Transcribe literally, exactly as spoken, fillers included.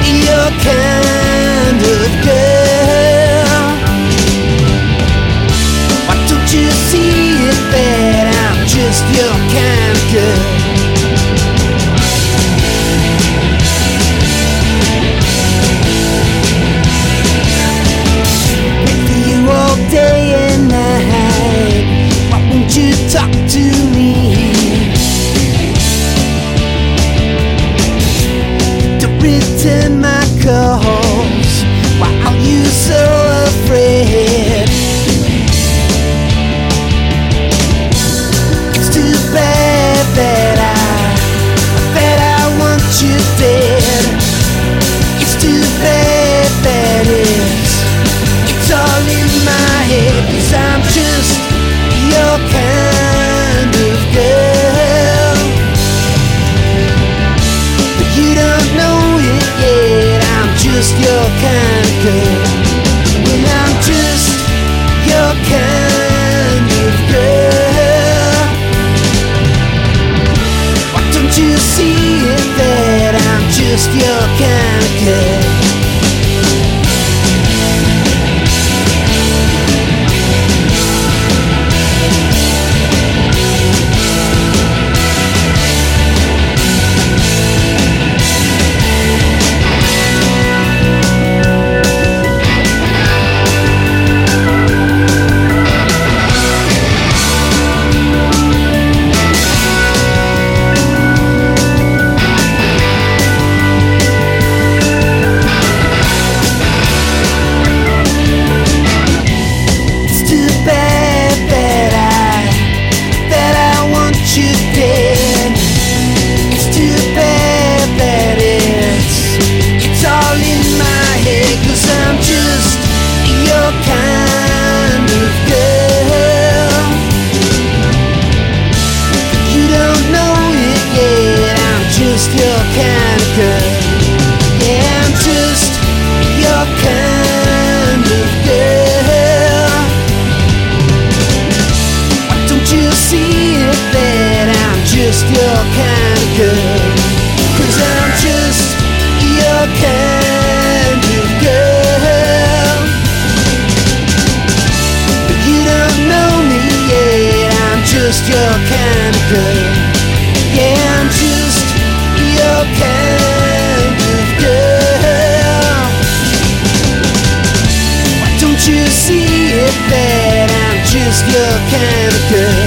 your kind of girl. Why don't you see it that I'm just your kind of girl? Wait for you all day and night. Why won't you talk to me? Don't return my calls. Why are you so afraid? It's too bad that I, that I want you dead. It's too bad that it's, it's all in my head. 'Cause I'm just your kind of girl. But you don't know it yet. I'm just your kind of girl. Well, I'm just your kind of girl. Why don't you see it that I'm just your kind of girl? Your kind of girl. Yeah, I'm just your kind of girl. Why don't you see it that I'm just your kind of girl? 'Cause I'm just your kind of girl. But you don't know me yet. I'm just your kind of girl. Yeah, I'm just your kind of girl. Why don't you see it that I'm just your kind of girl?